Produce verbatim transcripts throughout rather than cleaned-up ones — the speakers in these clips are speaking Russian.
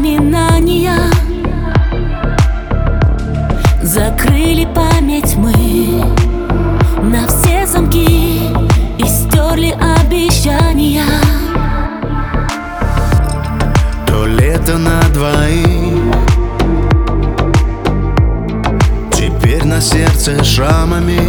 воспоминания. Закрыли память мы на все замки и стерли обещания. То лето на двоих, теперь на сердце шрамами,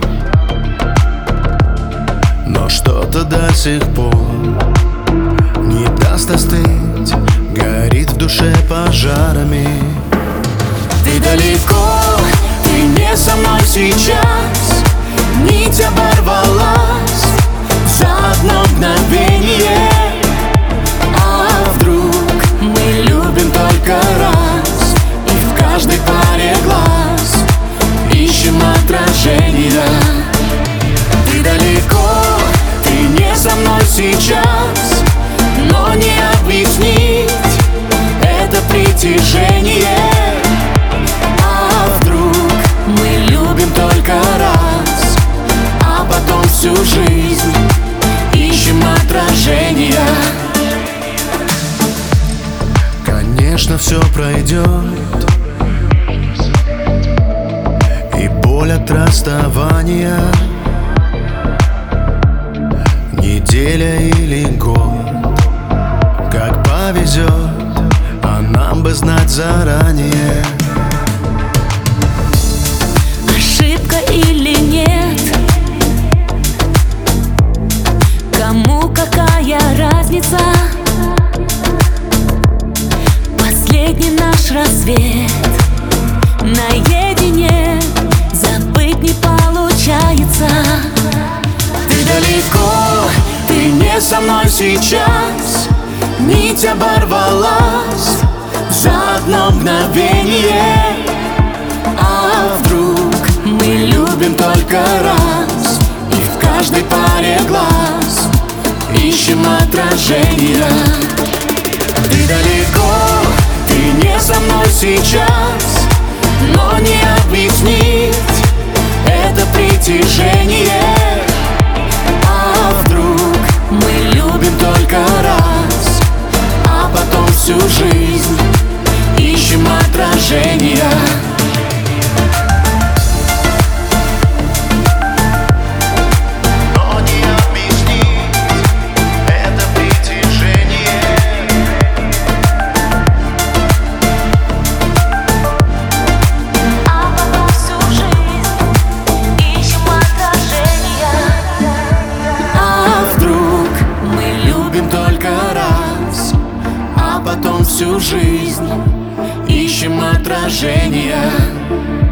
но что-то до сих пор не даст остыть, горит в душе пожарами. Ты далеко, ты не со мной сейчас, нить оборвалась за одно мгновение. А вдруг мы любим только раз, и в каждой паре глаз ищем отражения. Ты далеко, ты не со мной сейчас, но не объяснить это притяжение. А вдруг мы любим только раз, а потом всю жизнь ищем отражения. Конечно, все пройдет, и боль от расставания, неделя или год, как повезет, а нам бы знать заранее. Ошибка или нет, кому какая разница? Последний наш рассвет наедине, забыть не получается. Ты далеко, ты не со мной сейчас, нить оборвалась за одно мгновение. А вдруг мы любим только раз, и в каждой паре глаз ищем отражения. Ты далеко, ты не со мной сейчас, но не объяснить это притяжение. А вдруг мы любим только раз, а потом всю жизнь ищем отражения. Потом всю жизнь ищем отражения.